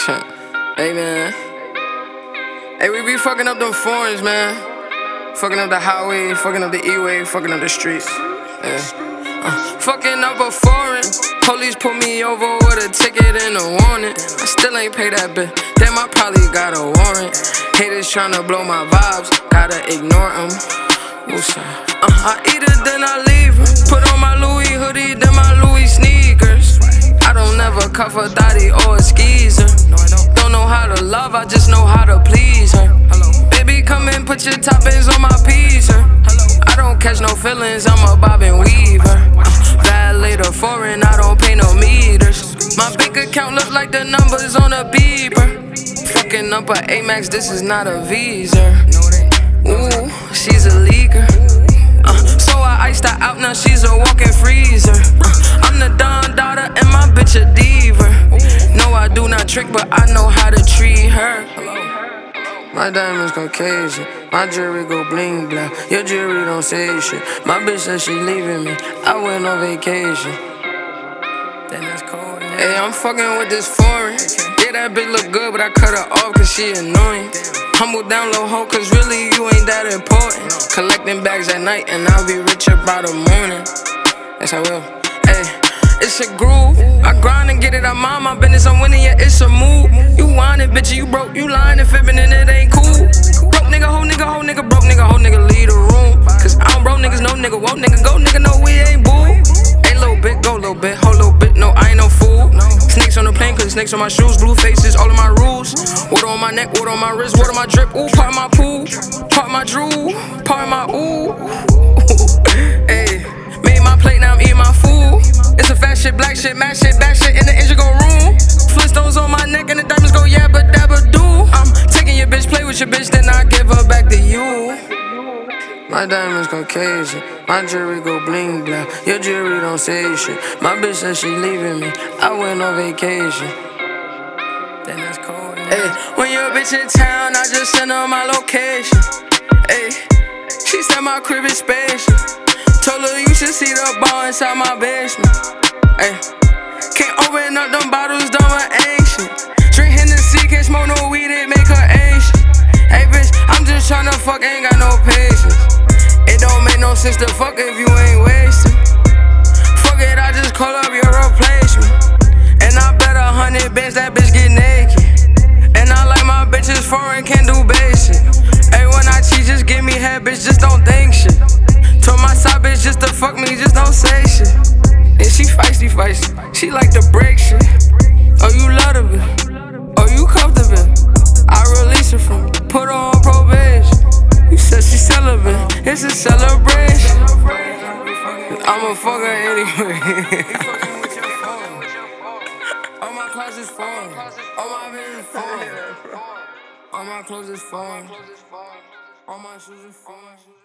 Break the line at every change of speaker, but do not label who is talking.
Hey, man. Hey, we be fucking up them foreigns, man. Fucking up the highway, fucking up the E-way, fucking up the streets. Fucking up a foreign. Police pull me over with a ticket and a warning. I still ain't pay that bill. Damn, I probably got a warrant. Haters tryna blow my vibes, gotta ignore them. I eat it, then I leave her. Put on my Louis hoodie, then my Louis sneakers. I don't never cuff a thotty or a skeezer. Don't know how to love, I just know how to please her. Baby, come and put your toppings on my pizza. I don't catch no feelings, I'm a bob and weaver. Validator foreign, I don't pay no meters. My bank account look like the numbers on a beeper. Fucking up a Amex, this is not a Visa. Ooh, she's a leaker. So I iced her out, now she's a walking freezer. I'm the Don daughter and my bitch a diva. No, I do not trick, but I know how to treat her. My diamonds Caucasian, my jewelry go bling blah. Your jewelry don't say shit. My bitch said she leaving me, I went on vacation. Then that's cold. Hey, I'm fucking with this foreign. Yeah, that bitch look good, but I cut her off cause she annoying. Humble down low ho, cause really you ain't that important. Collecting bags at night and I'll be richer by the morning. Yes, I will. Hey, it's a groove. I grind and get it, I mind my business, I'm winning, yeah, it's a move. You whining, bitch, you broke, you lying and fibbing and it ain't cool. Broke nigga, hoe nigga, broke nigga, hoe nigga, leave the room. Cause I don't broke niggas, no nigga, whoa nigga, go nigga, no, we ain't boo. Hey, little bit, go little bit, whole little bit, no, I ain't no fool. Snakes on the plane, cause snakes on my shoes, blue faces, all of my rules. Water on my neck, water on my wrist, water my drip, ooh, part of my pool, part of my drool, part of my ooh. Hey, made my plate, now I'm eating my food. It's a fat shit, black shit, mad shit, back shit, in the engine go room. Flintstones on my neck and the diamonds go yabba dabba do. I'm taking your bitch, play with your bitch, then I give her back to you. My diamonds Caucasian, my jewelry go bling blah. Your jewelry don't say shit. My bitch said she leaving me, I went on vacation. Then that's cold. Hey, when your bitch in town, I just send her my location. Hey, she said my crib is spacious. Told her you should see the bar inside my basement. Ay, can't open up them bottles, dumb or ancient. Drink Hennessy, can't smoke no weed, it make her anxious. Hey bitch, I'm just tryna fuck, ain't got no patience. It don't make no sense to fuck if you ain't wasted. Fuck it, I just call up your replacement. And I bet 100 bands that bitch get naked. And I like my bitches foreign, can't do basic. Hey, when I cheat, just give me head, bitch, just don't think shit. Told my side bitch just to fuck me, just don't say shit. And she feisty, she like to break shit. Oh, you love the bitch, oh, you comfortable. I release her from you, put her on probation. You said she celibate, it's a celebration. I'ma fuck her anyway. All my clothes is foreign, all my bitches is foreign. All my clothes is foreign, all my shoes is foreign.